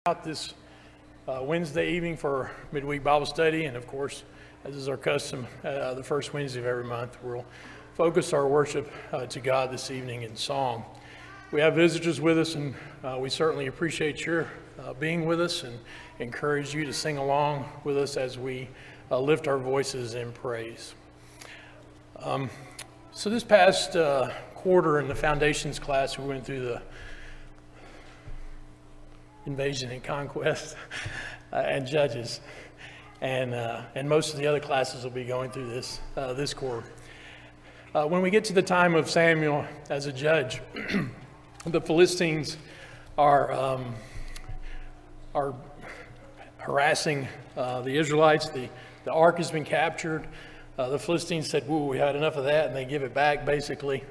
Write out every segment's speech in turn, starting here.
Out this Wednesday evening for midweek Bible study, and of course, as is our custom, the first Wednesday of every month, we'll focus our worship to God this evening in song. We have visitors with us, and we certainly appreciate your being with us and encourage you to sing along with us as we lift our voices in praise. So this past quarter in the foundations class, we went through the Invasion and Conquest and Judges, and most of the other classes will be going through this quarter. When we get to the time of Samuel as a judge, the Philistines are harassing the Israelites. The ark has been captured. The Philistines said, "Woo, we had enough of that," and they give it back basically.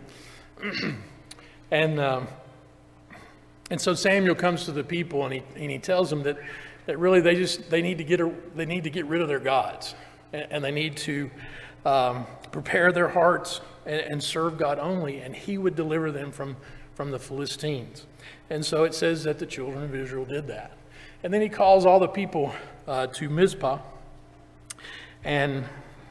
And so Samuel comes to the people and he tells them that really they need to get rid of their gods, and they need to prepare their hearts and serve God only, and he would deliver them from the Philistines. And so it says that the children of Israel did that. And then he calls all the people to Mizpah and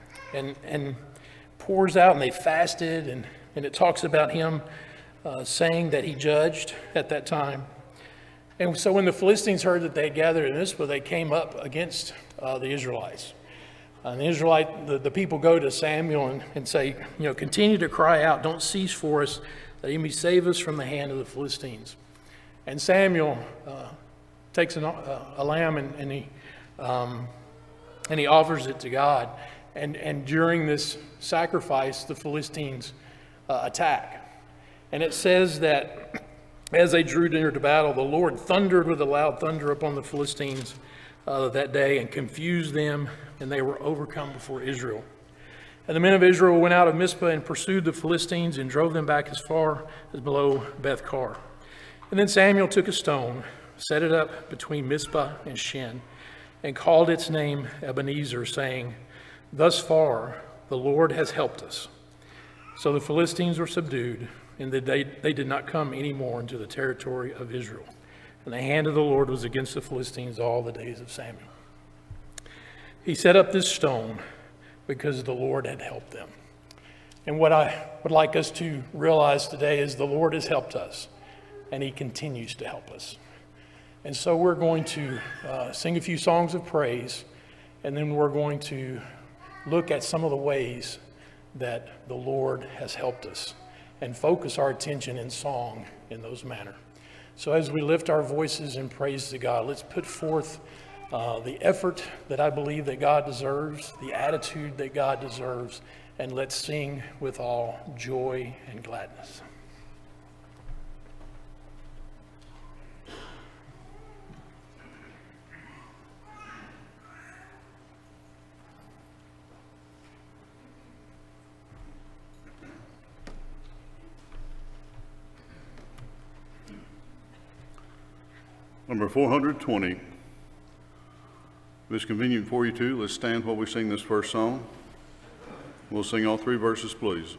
pours out, and they fasted, and it talks about him saying that he judged at that time. And so when the Philistines heard that they had gathered in Mizpah, they came up against the Israelites. And the people go to Samuel and say, continue to cry out, don't cease for us, that he may save us from the hand of the Philistines. And Samuel takes a lamb and he offers it to God. And during this sacrifice, the Philistines attack. And it says that as they drew near to battle, the Lord thundered with a loud thunder upon the Philistines that day and confused them, and they were overcome before Israel. And the men of Israel went out of Mizpah and pursued the Philistines and drove them back as far as below Beth-kar. And then Samuel took a stone, set it up between Mizpah and Shen, and called its name Ebenezer, saying, "Thus far the Lord has helped us." So the Philistines were subdued, and they did not come any more into the territory of Israel. And the hand of the Lord was against the Philistines all the days of Samuel. He set up this stone because the Lord had helped them. And what I would like us to realize today is the Lord has helped us, and he continues to help us. And so we're going to sing a few songs of praise, and then we're going to look at some of the ways that the Lord has helped us, and focus our attention in song in those manner. So as we lift our voices in praise to God, let's put forth the effort that I believe that God deserves, the attitude that God deserves, and let's sing with all joy and gladness. Number 420. If it's convenient for you too, let's stand while we sing this first song. We'll sing all three verses, please.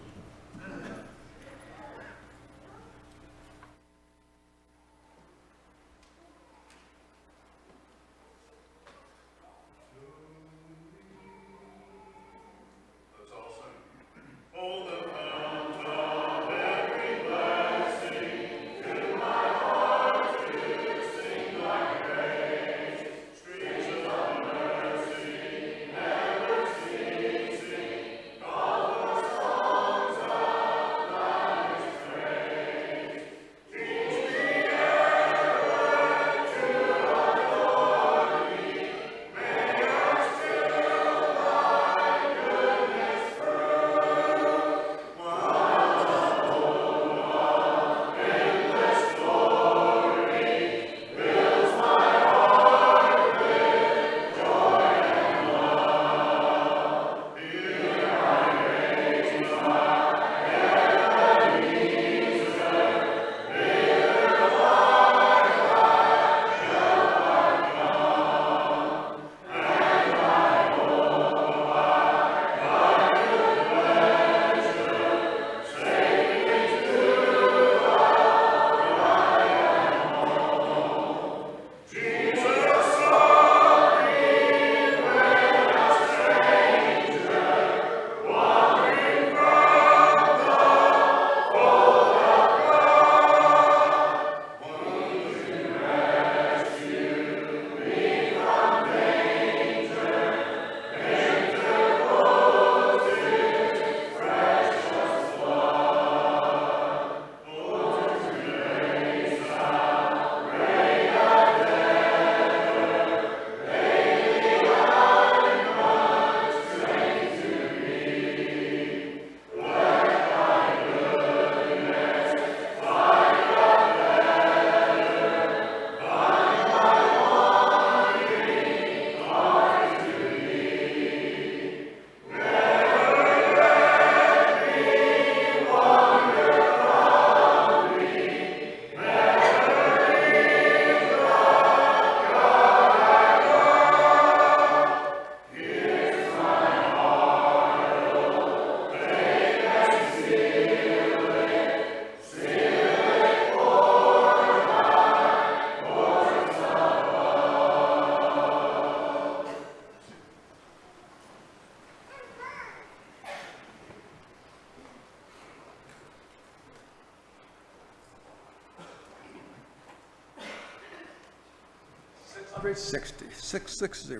360, 660.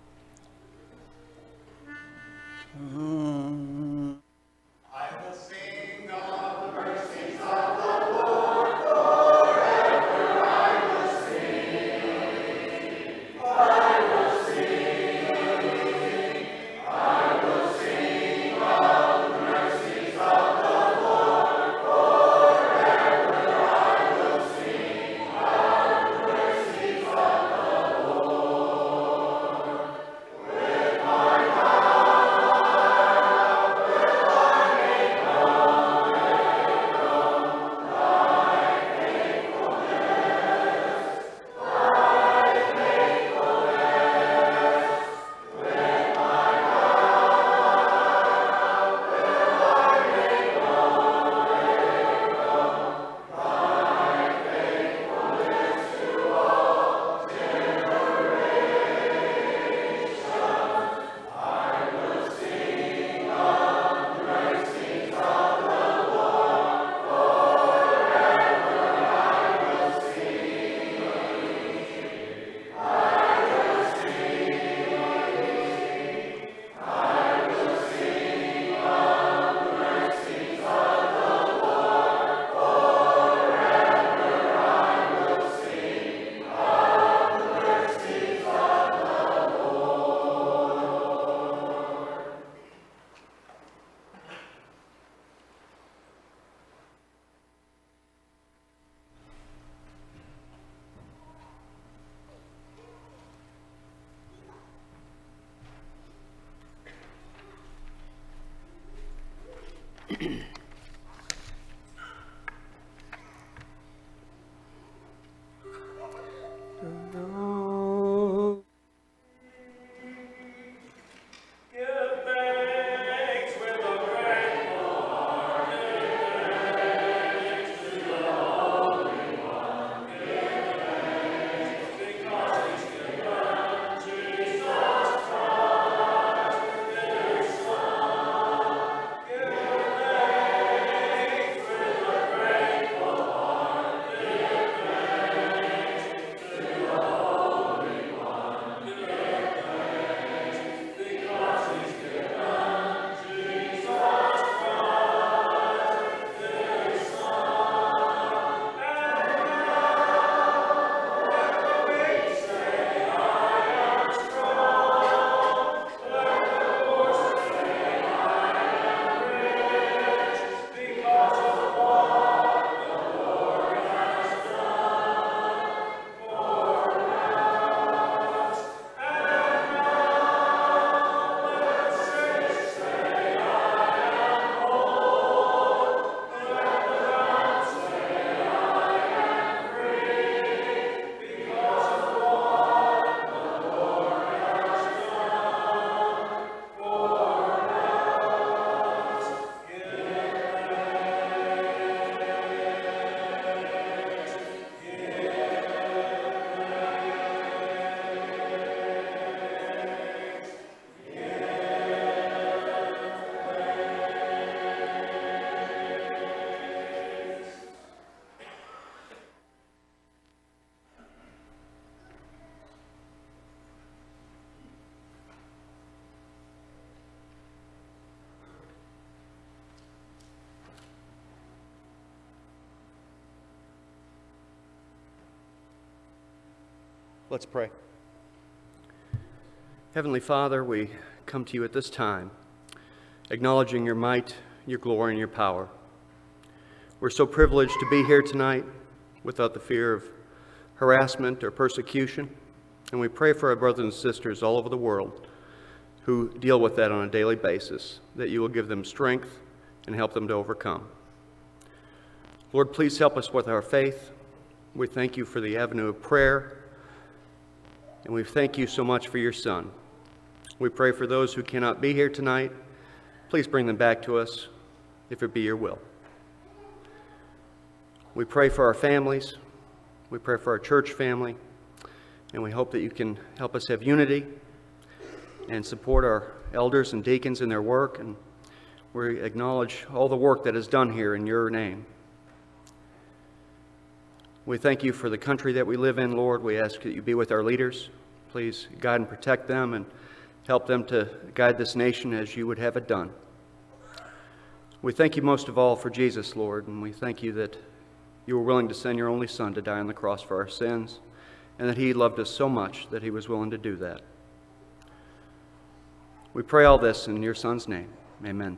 Let's pray. Heavenly Father, we come to you at this time, acknowledging your might, your glory, and your power. We're so privileged to be here tonight without the fear of harassment or persecution, and we pray for our brothers and sisters all over the world who deal with that on a daily basis, that you will give them strength and help them to overcome. Lord, please help us with our faith. We thank you for the avenue of prayer, and we thank you so much for your Son. We pray for those who cannot be here tonight. Please bring them back to us, if it be your will. We pray for our families. We pray for our church family. And we hope that you can help us have unity and support our elders and deacons in their work. And we acknowledge all the work that is done here in your name. We thank you for the country that we live in, Lord. We ask that you be with our leaders. Please guide and protect them and help them to guide this nation as you would have it done. We thank you most of all for Jesus, Lord, and we thank you that you were willing to send your only Son to die on the cross for our sins, and that he loved us so much that he was willing to do that. We pray all this in your Son's name. Amen.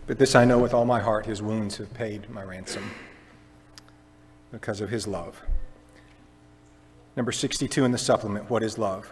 But this I know with all my heart, his wounds have paid my ransom because of his love. Number 62 in the supplement, what is love?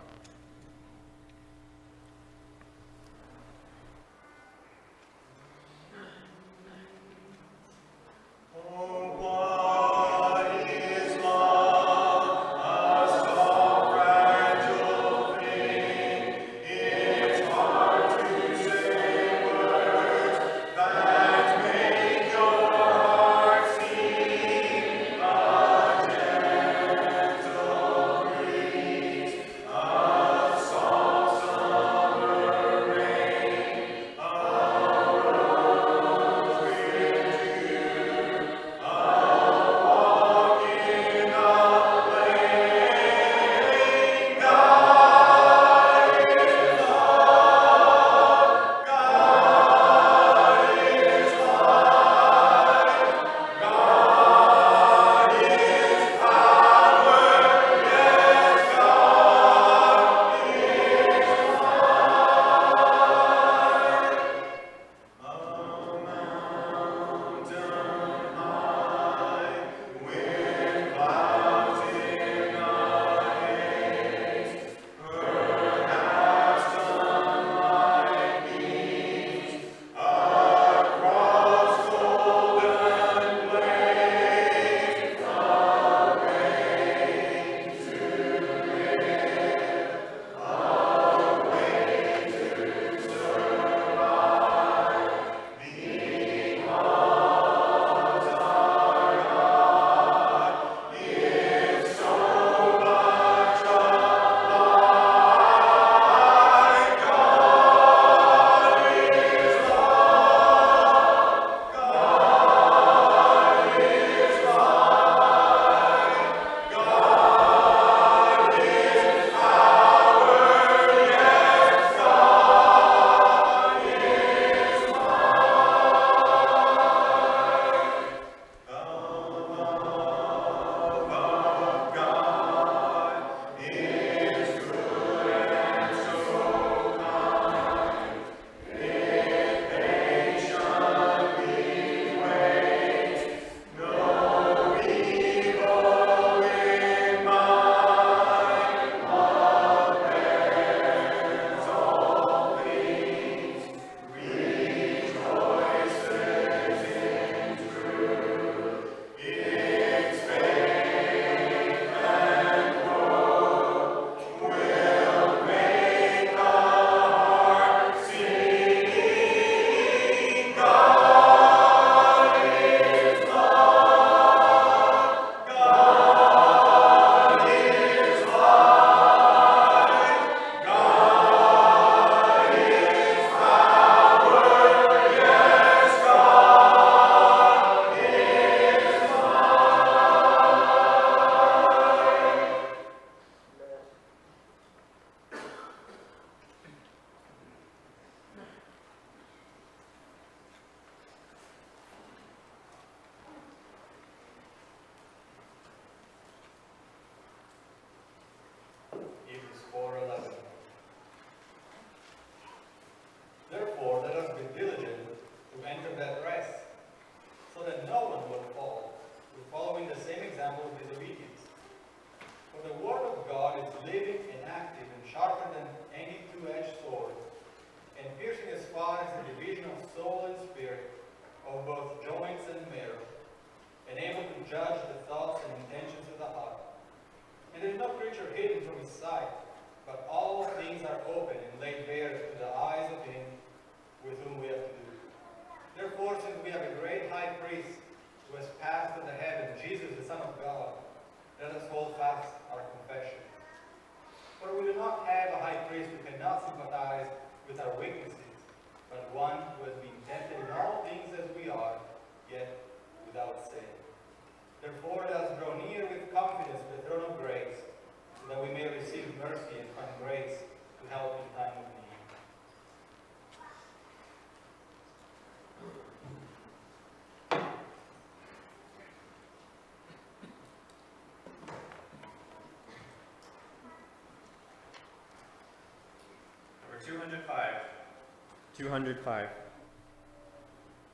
Number 205. 205.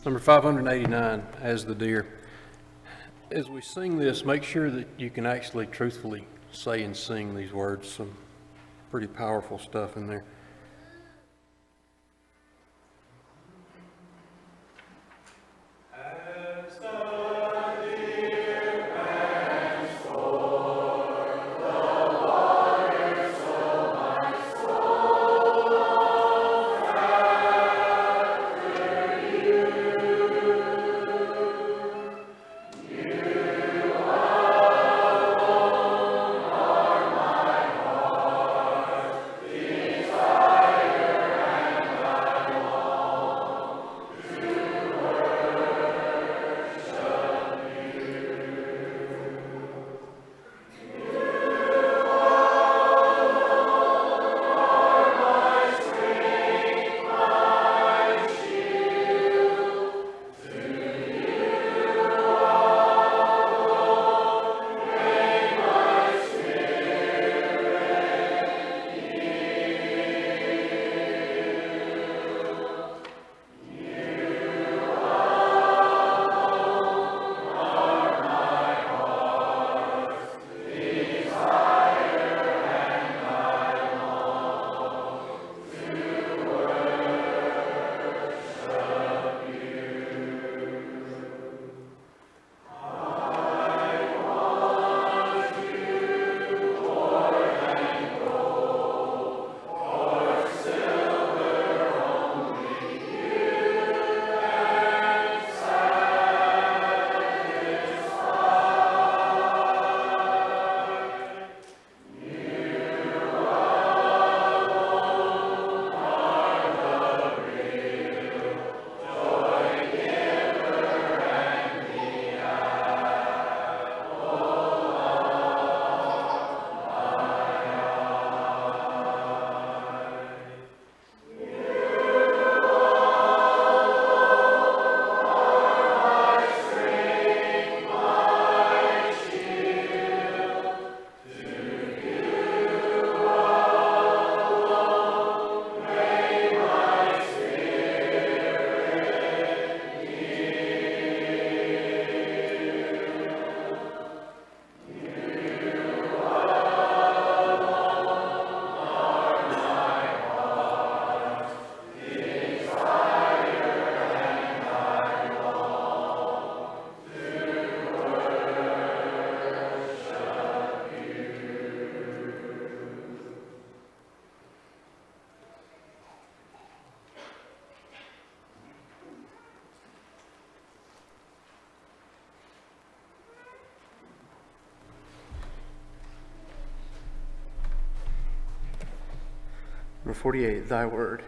Number 589, As the Deer. As we sing this, make sure that you can actually truthfully say and sing these words. Some pretty powerful stuff in there. Number 48, Thy Word.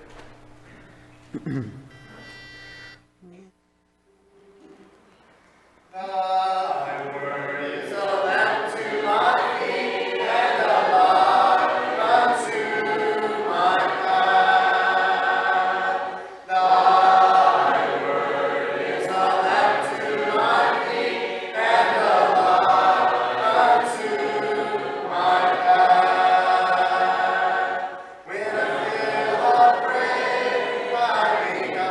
When I feel afraid,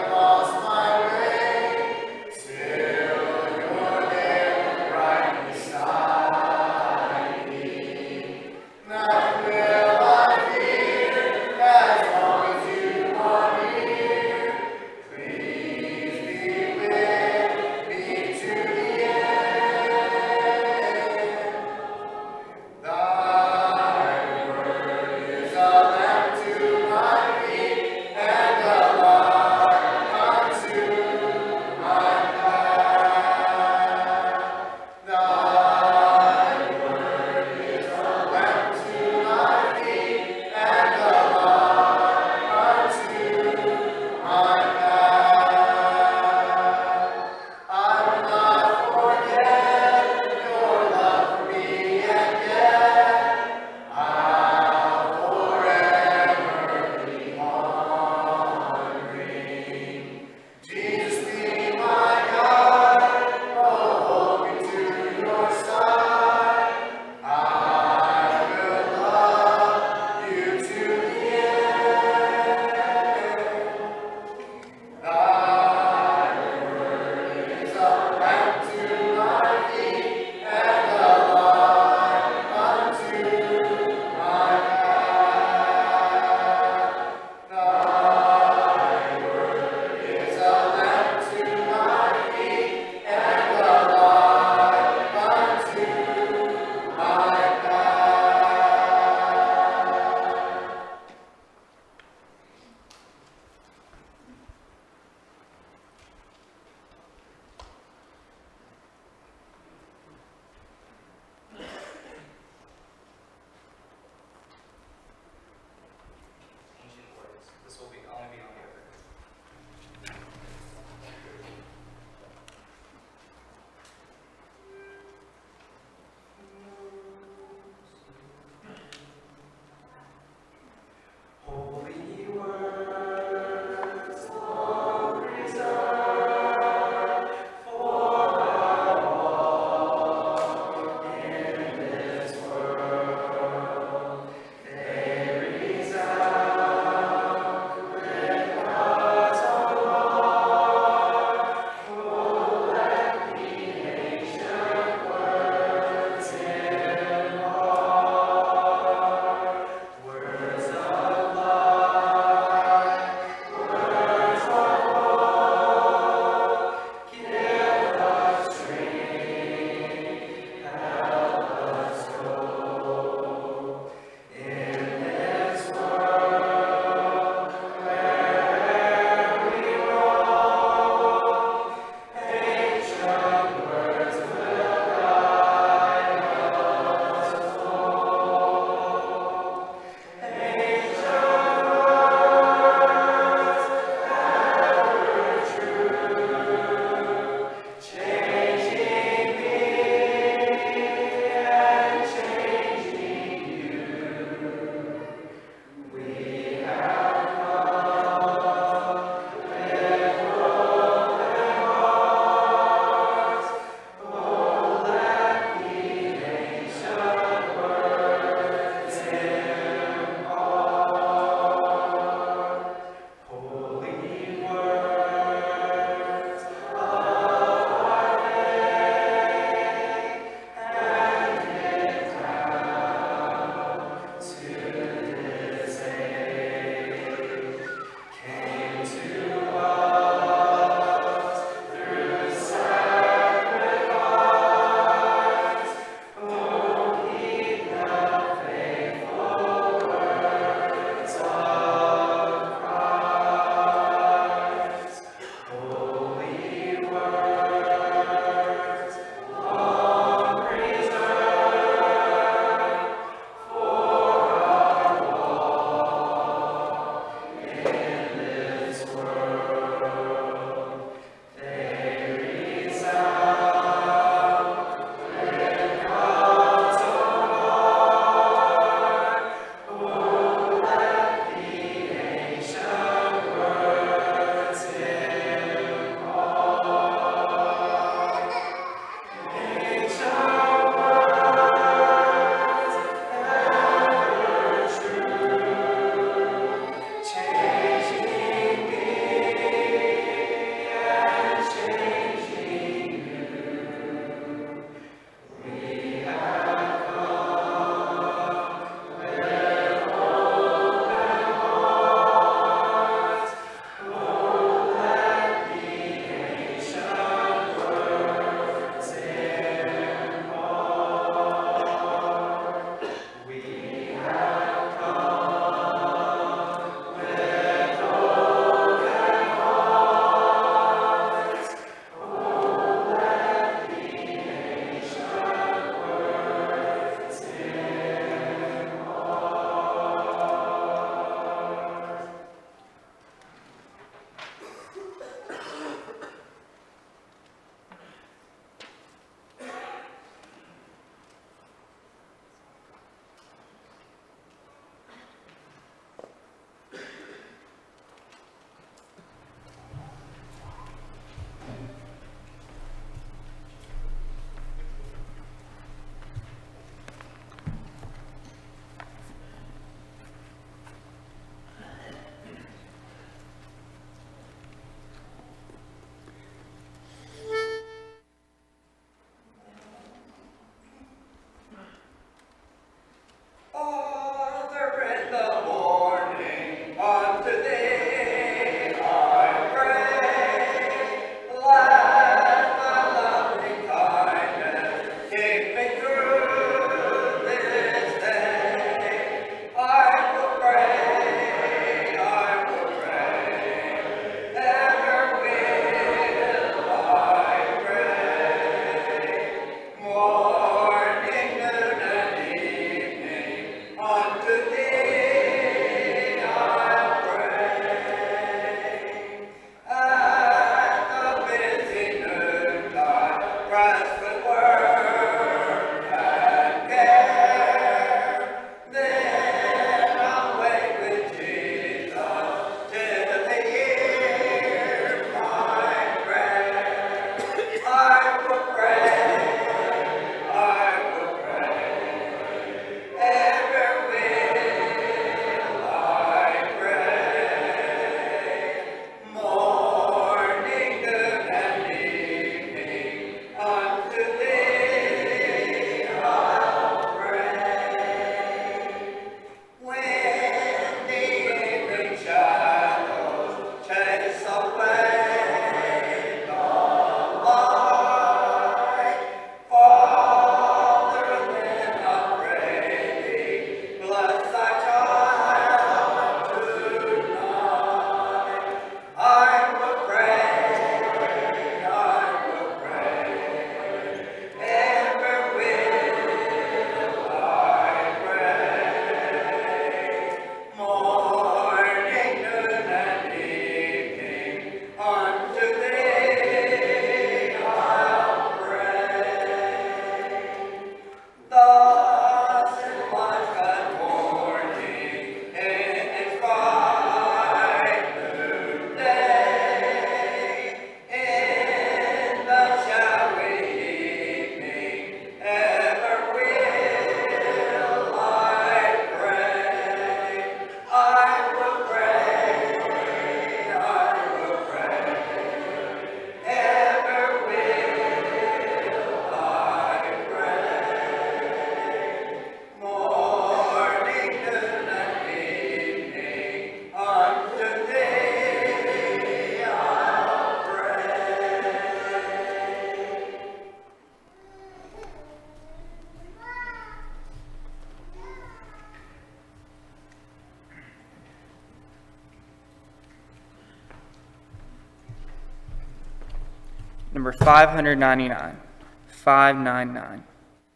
number 599. 599.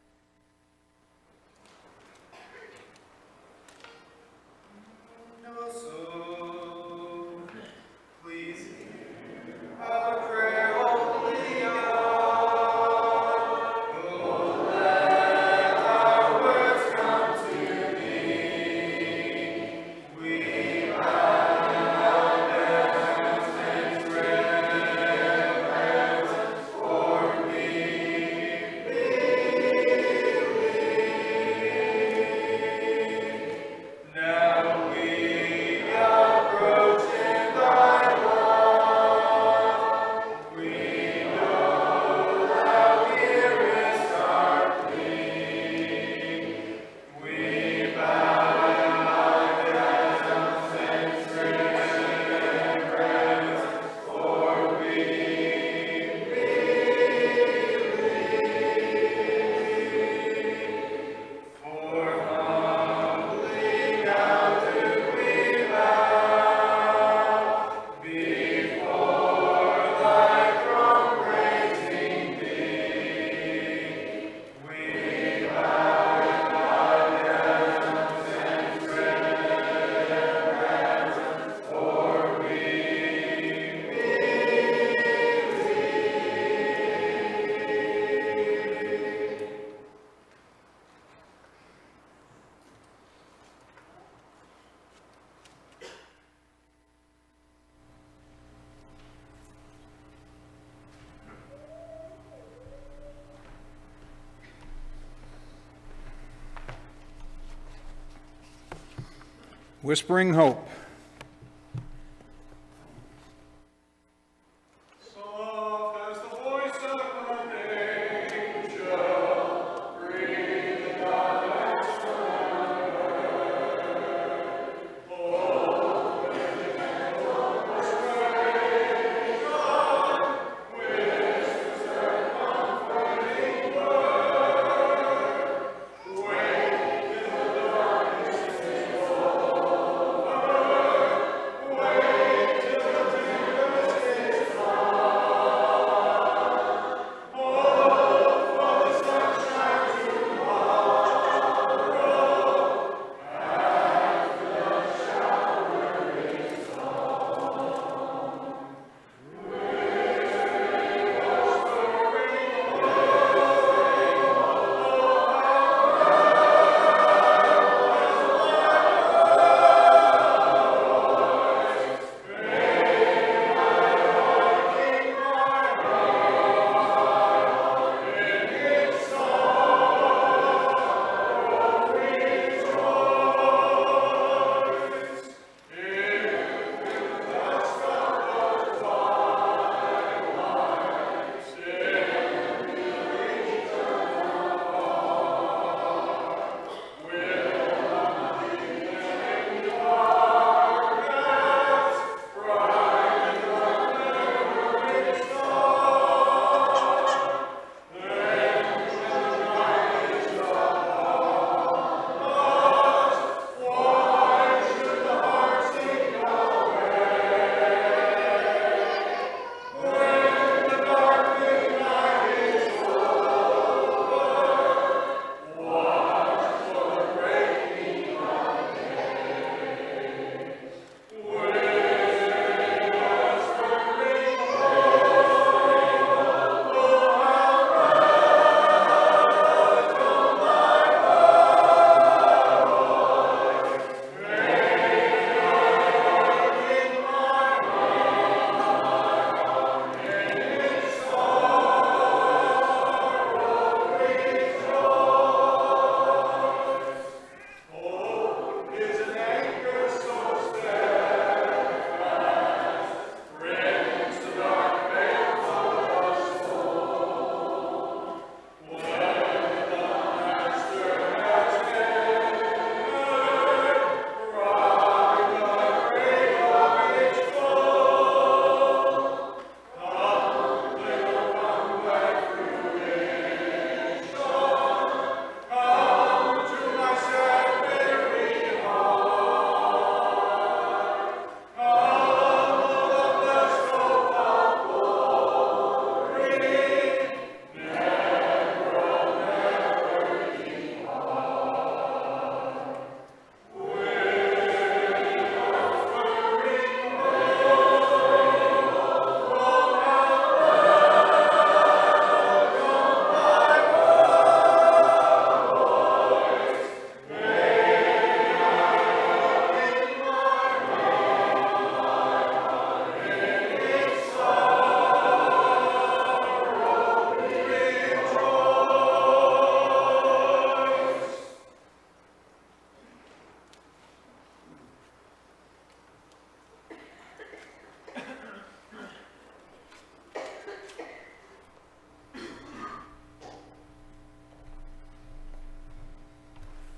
Whispering Hope. Thank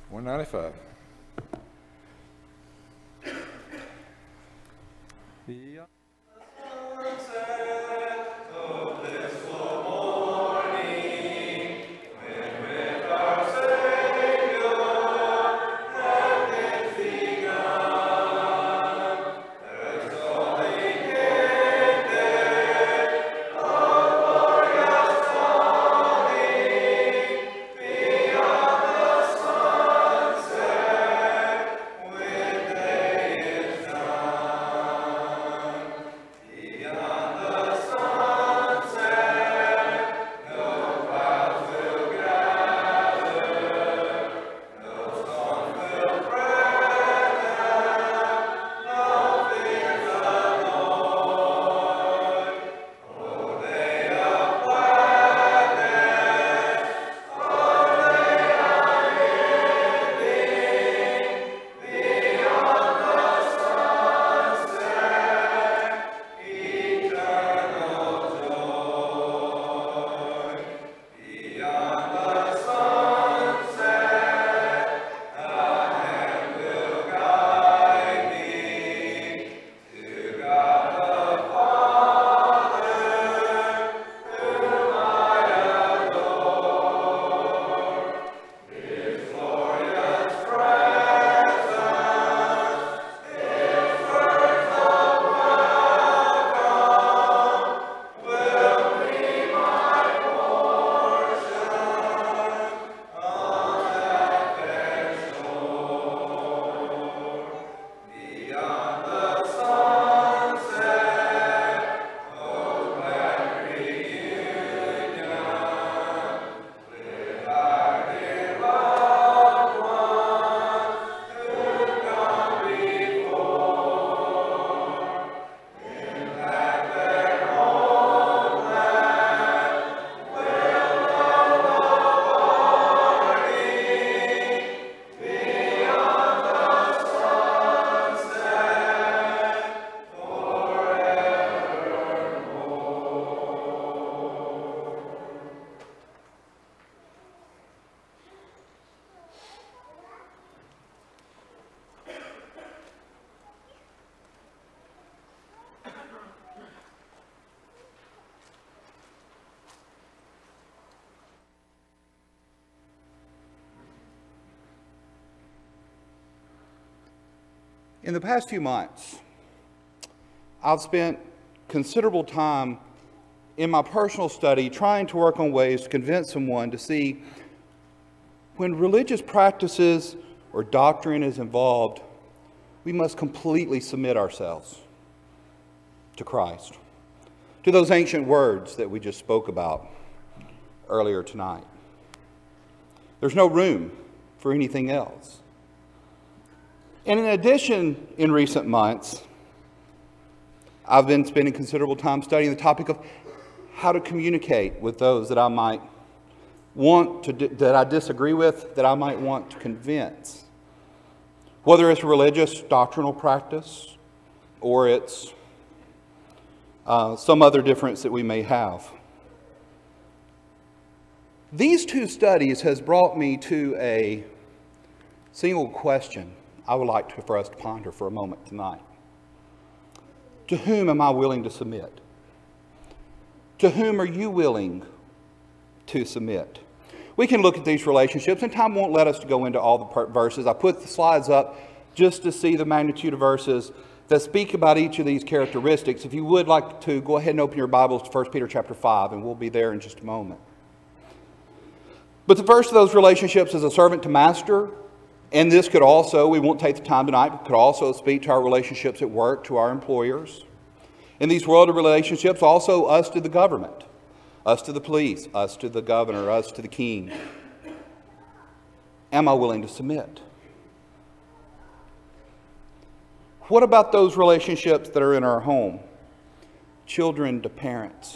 195. Yeah. In the past few months, I've spent considerable time in my personal study trying to work on ways to convince someone to see when religious practices or doctrine is involved, we must completely submit ourselves to Christ, to those ancient words that we just spoke about earlier tonight. There's no room for anything else. And in addition, in recent months, I've been spending considerable time studying the topic of how to communicate with those that I might want to, that I disagree with, that I might want to convince. Whether it's religious doctrinal practice or it's some other difference that we may have. These two studies has brought me to a single question I would like for us to ponder for a moment tonight. To whom am I willing to submit? To whom are you willing to submit? We can look at these relationships, and time won't let us to go into all the verses. I put the slides up just to see the magnitude of verses that speak about each of these characteristics. If you would like to, go ahead and open your Bibles to 1 Peter chapter 5, and we'll be there in just a moment. But the first of those relationships is a servant to master. And this could also, we won't take the time tonight, but could also speak to our relationships at work, to our employers. In these worldly relationships, also us to the government, us to the police, us to the governor, us to the king. Am I willing to submit? What about those relationships that are in our home? Children to parents,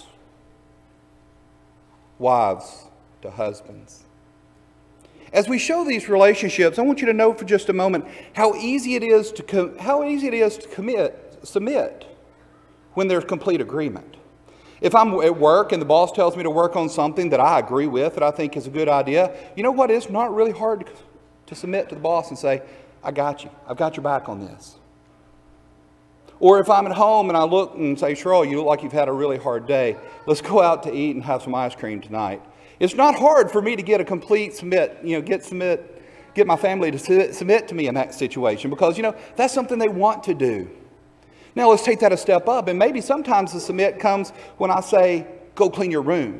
wives to husbands. As we show these relationships, I want you to know for just a moment how easy it is to submit when there's complete agreement. If I'm at work and the boss tells me to work on something that I agree with, that I think is a good idea, you know what? It's not really hard to submit to the boss and say, I got you. I've got your back on this. Or if I'm at home and I look and say, Cheryl, you look like you've had a really hard day. Let's go out to eat and have some ice cream tonight. It's not hard for me to get a complete submit, get my family to submit to me in that situation because, that's something they want to do. Now let's take that a step up. And maybe sometimes the submit comes when I say, go clean your room.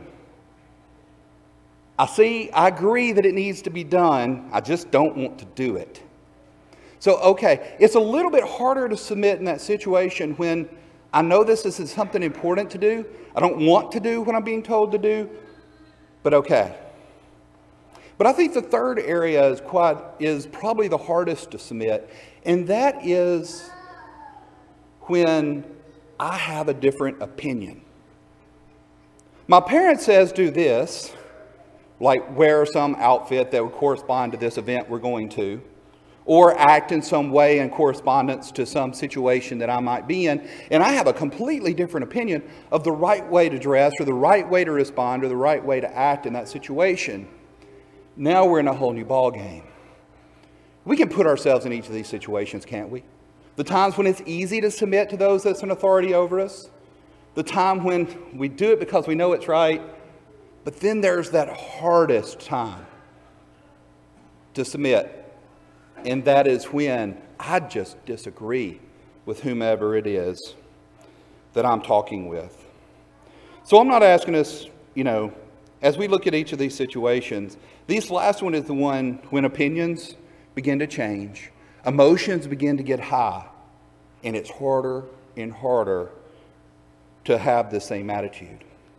I agree that it needs to be done. I just don't want to do it. So, okay, it's a little bit harder to submit in that situation when I know this is something important to do. I don't want to do what I'm being told to do, but okay. But I think the third area is probably the hardest to submit, and that is when I have a different opinion. My parent says do this, like wear some outfit that would correspond to this event we're going to, or act in some way in correspondence to some situation that I might be in, and I have a completely different opinion of the right way to dress or the right way to respond or the right way to act in that situation. Now we're in a whole new ball game. We can put ourselves in each of these situations, can't we? The times when it's easy to submit to those that's an authority over us, the time when we do it because we know it's right, but then there's that hardest time to submit. And that is when I just disagree with whomever it is that I'm talking with. So I'm not asking us, as we look at each of these situations, this last one is the one when opinions begin to change, emotions begin to get high, and it's harder and harder to have the same attitude.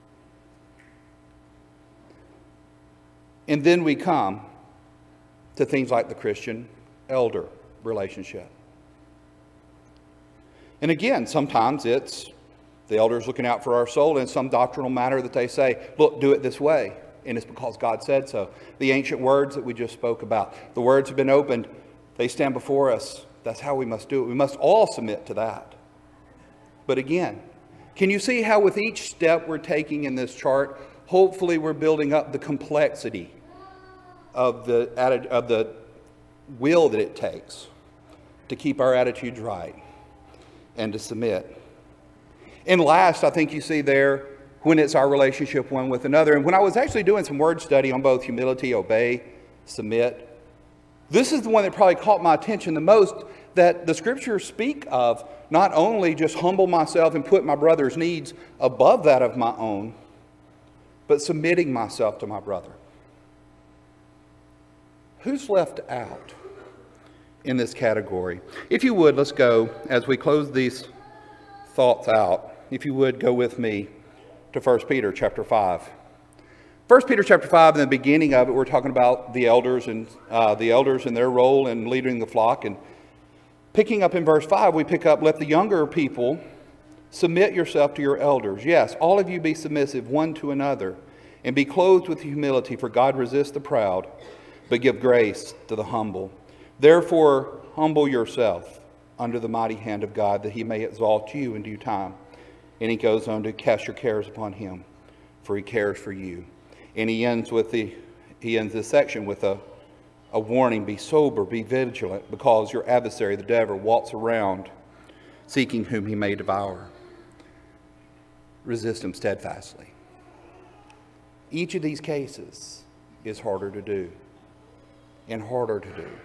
And then we come to things like the Christian elder relationship. And again, sometimes it's the elders looking out for our soul in some doctrinal matter that they say, look, do it this way. And it's because God said so. The ancient words that we just spoke about, the words have been opened. They stand before us. That's how we must do it. We must all submit to that. But again, can you see how with each step we're taking in this chart, hopefully we're building up the complexity of the will that it takes to keep our attitudes right and to submit. And last, I think you see there when it's our relationship one with another. And when I was actually doing some word study on both humility, obey, submit, this is the one that probably caught my attention the most, that the scriptures speak of not only just humble myself and put my brother's needs above that of my own, but submitting myself to my brother. Who's left out in this category? If you would, let's go, as we close these thoughts out, if you would go with me to 1 Peter chapter 5. 1 Peter chapter 5, in the beginning of it, we're talking about the elders and their role in leading the flock. And picking up in verse 5, we pick up, let the younger people submit yourself to your elders. Yes, all of you be submissive one to another, and be clothed with humility, for God resists the proud, but give grace to the humble. Therefore, humble yourself under the mighty hand of God, that he may exalt you in due time. And he goes on to cast your cares upon him, for he cares for you. And he ends this section with a warning, be sober, be vigilant, because your adversary, the devil, walks around seeking whom he may devour. Resist him steadfastly. Each of these cases is harder to do and harder to do.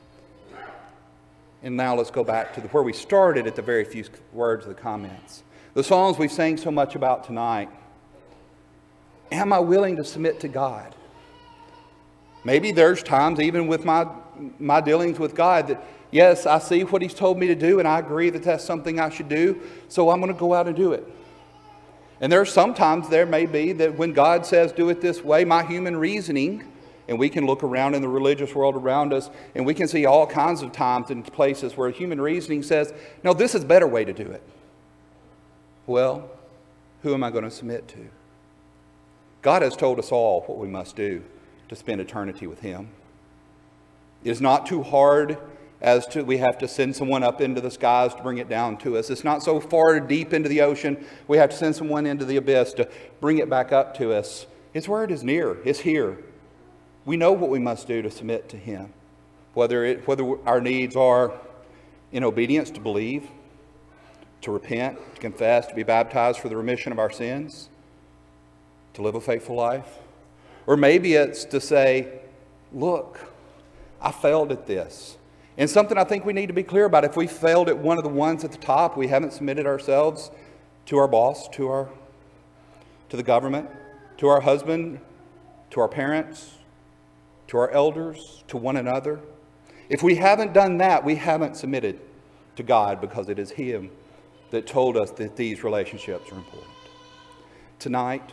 And now let's go back to where we started at the very few words of the comments. The songs we've sang so much about tonight. Am I willing to submit to God? Maybe there's times, even with my dealings with God, that yes, I see what he's told me to do, and I agree that that's something I should do, so I'm going to go out and do it. And there's sometimes there may be that when God says do it this way, my human reasoning, and we can look around in the religious world around us, and we can see all kinds of times and places where human reasoning says, no, this is a better way to do it. Well, who am I going to submit to? God has told us all what we must do to spend eternity with him. It is not too hard as to we have to send someone up into the skies to bring it down to us. It's not so far deep into the ocean we have to send someone into the abyss to bring it back up to us. His word is near. It's here. We know what we must do to submit to him. whether our needs are in obedience to believe, to repent, to confess, to be baptized for the remission of our sins, to live a faithful life. Or maybe it's to say, look, I failed at this. And something I think we need to be clear about, if we failed at one of the ones at the top, we haven't submitted ourselves to our boss, to the government, to our husband, to our parents, to our elders, to one another. If we haven't done that, we haven't submitted to God, because it is Him that told us that these relationships are important. Tonight,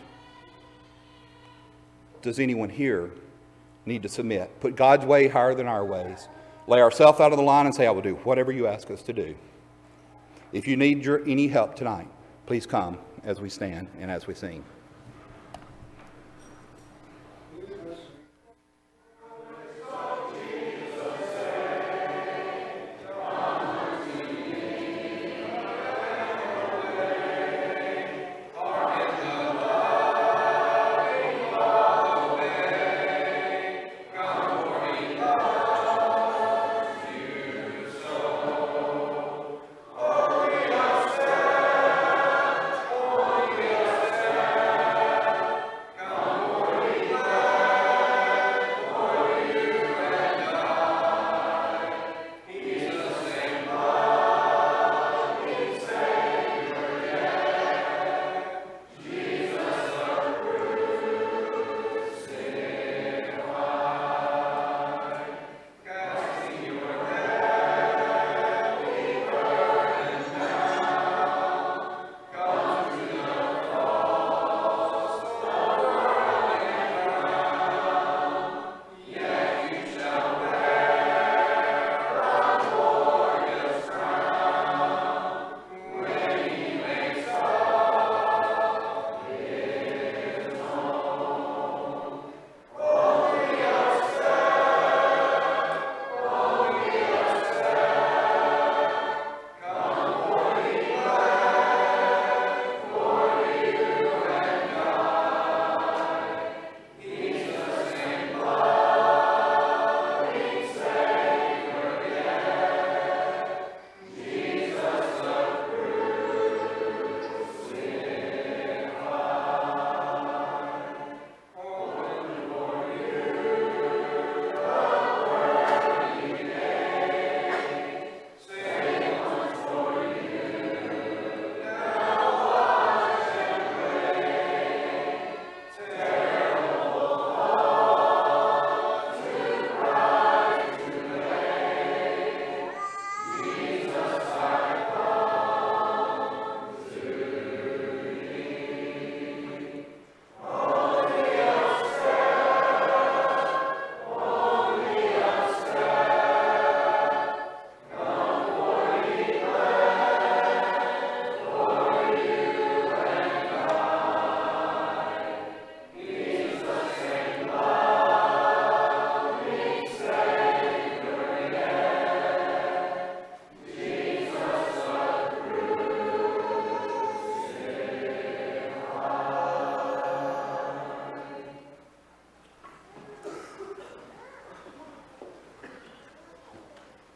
does anyone here need to submit? Put God's way higher than our ways. Lay ourselves out of the line and say, I will do whatever you ask us to do. If you need any help tonight, please come as we stand and as we sing.